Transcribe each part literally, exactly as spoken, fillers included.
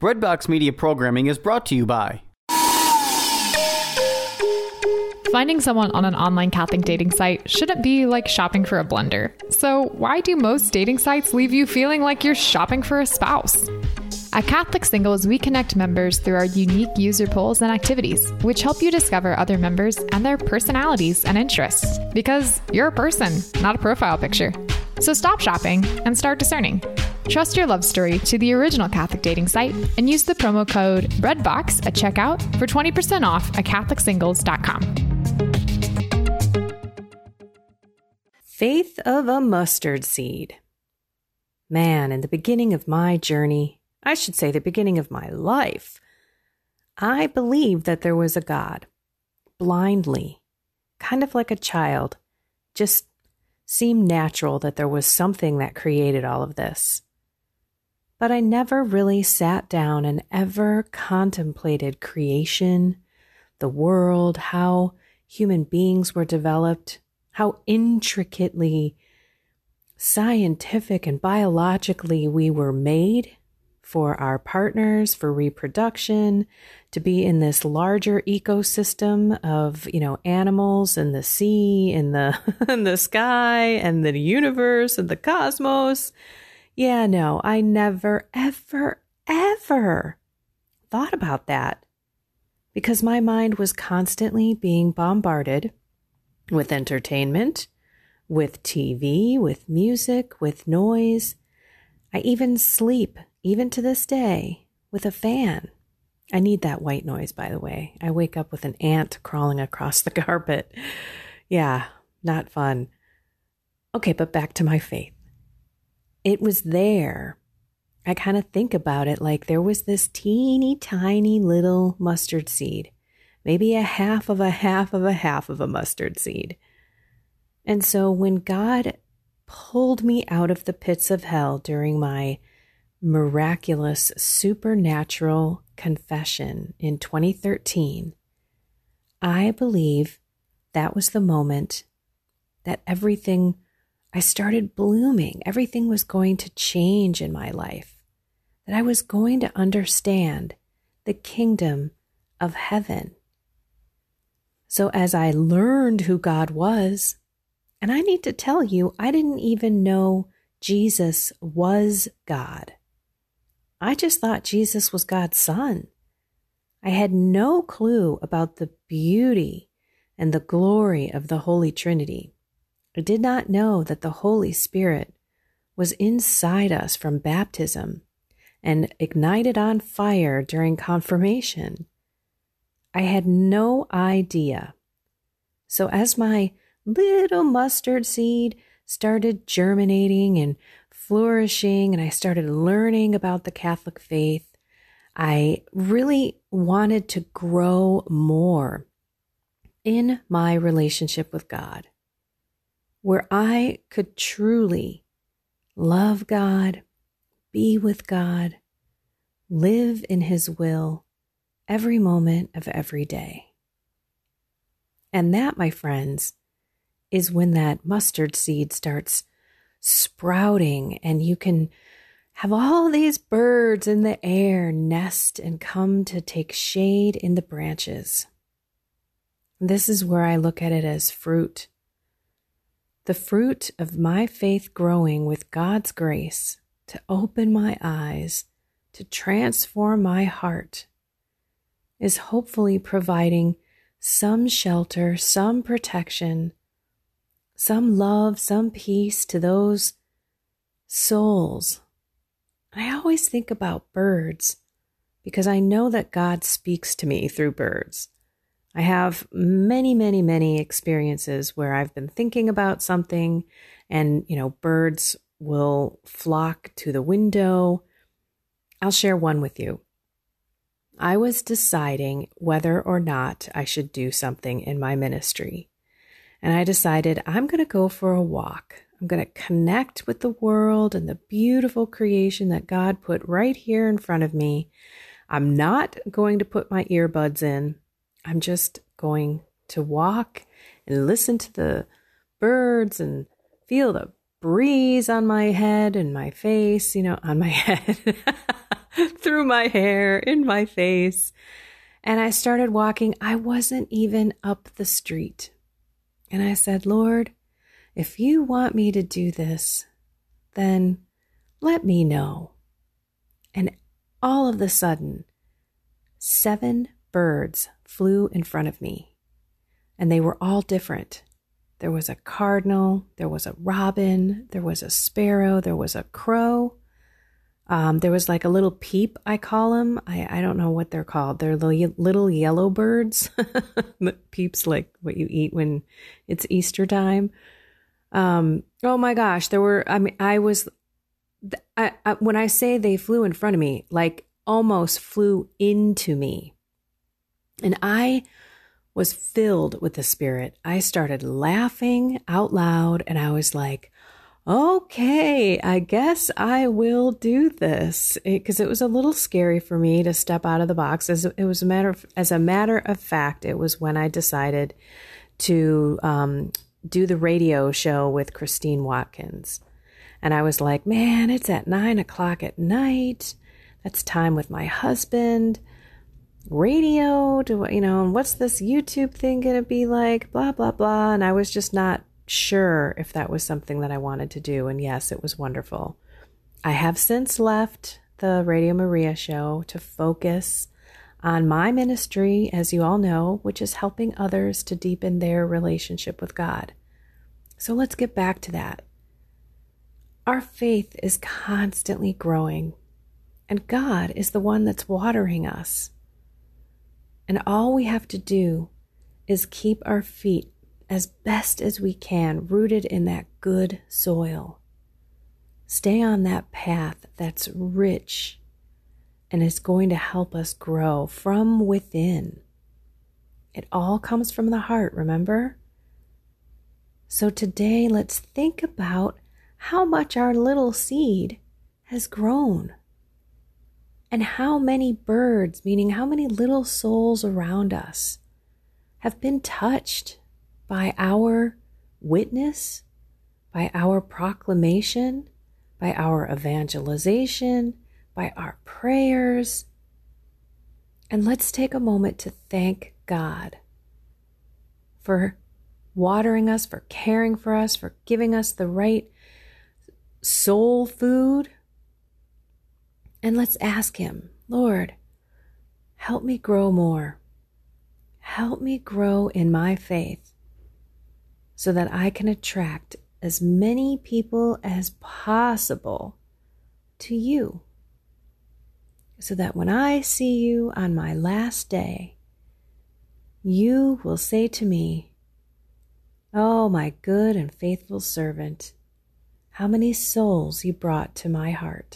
Breadbox Media Programming is brought to you by... Finding someone on an online Catholic dating site shouldn't be like shopping for a blender. So why do most dating sites leave you feeling like you're shopping for a spouse? At Catholic Singles, we connect members through our unique user polls and activities, which help you discover other members and their personalities and interests. Because you're a person, not a profile picture. So stop shopping and start discerning. Trust your love story to the original Catholic dating site and use the promo code BREADBOX at checkout for twenty percent off at Catholic Singles dot com. Faith of a mustard seed. Man, in the beginning of my journey, I should say the beginning of my life, I believed that there was a God, blindly, kind of like a child. Just seemed natural that there was something that created all of this. But I never really sat down and ever contemplated creation, the world, how human beings were developed, how intricately scientific and biologically we were made for our partners, for reproduction, to be in this larger ecosystem of, you know, animals and the sea and the, and the sky and the universe and the cosmos. Yeah, no, I never, ever, ever thought about that because my mind was constantly being bombarded with entertainment, with T V, with music, with noise. I even sleep, even to this day, with a fan. I need that white noise, by the way. I wake up with an ant crawling across the carpet. Yeah, not fun. Okay, but back to my faith. It was there. I kind of think about it like there was this teeny tiny little mustard seed. Maybe a half of a half of a half of a mustard seed. And so when God pulled me out of the pits of hell during my miraculous supernatural confession in twenty thirteen, I believe that was the moment that everything, I started blooming. Everything was going to change in my life, that I was going to understand the kingdom of heaven. So as I learned who God was, and I need to tell you, I didn't even know Jesus was God. I just thought Jesus was God's son. I had no clue about the beauty and the glory of the Holy Trinity. I did not know that the Holy Spirit was inside us from baptism and ignited on fire during confirmation. I had no idea. So as my little mustard seed started germinating and flourishing, and I started learning about the Catholic faith, I really wanted to grow more in my relationship with God, where I could truly love God, be with God, live in His will every moment of every day. And that, my friends, is when that mustard seed starts sprouting and you can have all these birds in the air nest and come to take shade in the branches. This is where I look at it as fruit. The fruit of my faith growing with God's grace to open my eyes, to transform my heart, is hopefully providing some shelter, some protection, some love, some peace to those souls. I always think about birds because I know that God speaks to me through birds. I have many, many, many experiences where I've been thinking about something and, you know, birds will flock to the window. I'll share one with you. I was deciding whether or not I should do something in my ministry. And I decided I'm going to go for a walk. I'm going to connect with the world and the beautiful creation that God put right here in front of me. I'm not going to put my earbuds in. I'm just going to walk and listen to the birds and feel the breeze on my head and my face, you know, on my head. through my hair, in my face. And I started walking. I wasn't even up the street. And I said, Lord, if you want me to do this, then let me know. And all of a sudden, seven birds flew in front of me. And they were all different. There was a cardinal, there was a robin, there was a sparrow, there was a crow. Um, there was like a little peep, I call them. I, I don't know what they're called. They're little, little yellow birds. Peeps like what you eat when it's Easter time. Um, oh my gosh, there were, I mean, I was, I, I, when I say they flew in front of me, like almost flew into me. And I was filled with the Spirit. I started laughing out loud and I was like, okay, I guess I will do this, because it, it was a little scary for me to step out of the box. As it was a matter of, as a matter of fact, it was when I decided to um, do the radio show with Christine Watkins. And I was like, man, it's at nine o'clock at night. That's time with my husband. Radio, do you know, what's this YouTube thing going to be like? Blah, blah, blah. And I was just not sure if that was something that I wanted to do. And yes, it was wonderful. I have since left the Radio Maria show to focus on my ministry, as you all know, which is helping others to deepen their relationship with God. So let's get back to that. Our faith is constantly growing, and God is the one that's watering us. And all we have to do is keep our feet as best as we can, rooted in that good soil. Stay on that path that's rich and is going to help us grow from within. It all comes from the heart, remember? So today, let's think about how much our little seed has grown. And how many birds, meaning how many little souls around us, have been touched by our witness, by our proclamation, by our evangelization, by our prayers. And let's take a moment to thank God for watering us, for caring for us, for giving us the right soul food. And let's ask Him, Lord, help me grow more. Help me grow in my faith so that I can attract as many people as possible to you. So that when I see you on my last day, you will say to me, oh, my good and faithful servant, how many souls you brought to my heart.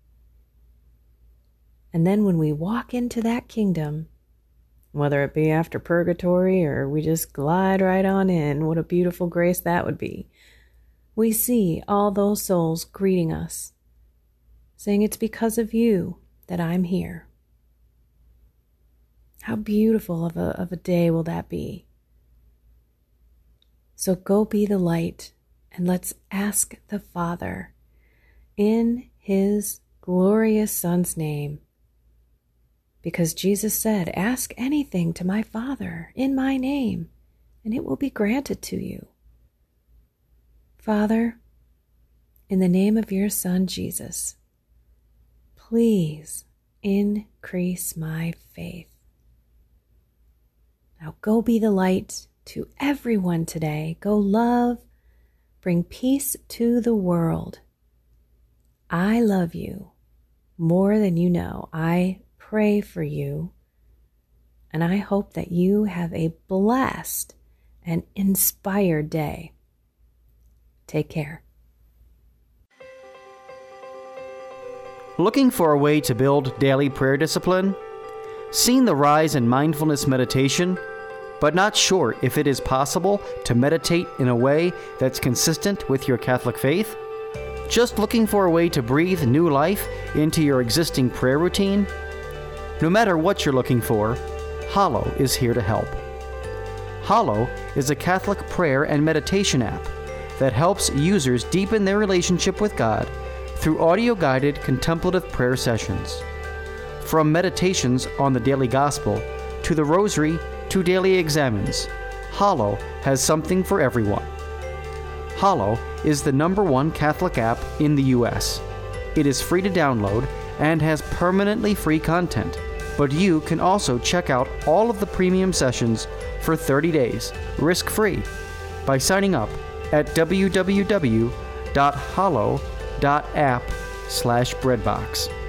And then when we walk into that kingdom, whether it be after purgatory or we just glide right on in, what a beautiful grace that would be. We see all those souls greeting us, saying it's because of you that I'm here. How beautiful of a, of a day will that be? So go be the light, and let's ask the Father in His glorious Son's name. Because Jesus said, ask anything to my Father in my name, and it will be granted to you. Father, in the name of your Son, Jesus, please increase my faith. Now go be the light to everyone today. Go love, bring peace to the world. I love you more than you know. I pray for you, and I hope that you have a blessed and inspired day. Take care. Looking for a way to build daily prayer discipline? Seen the rise in mindfulness meditation, but not sure if it is possible to meditate in a way that's consistent with your Catholic faith? Just looking for a way to breathe new life into your existing prayer routine? No matter what you're looking for, Hallow is here to help. Hallow is a Catholic prayer and meditation app that helps users deepen their relationship with God through audio-guided contemplative prayer sessions. From meditations on the daily gospel, to the rosary, to daily examines, Hallow has something for everyone. Hallow is the number one Catholic app in the U S. It is free to download and has permanently free content, but you can also check out all of the premium sessions for thirty days, risk-free, by signing up at www.hallow.app slash breadbox.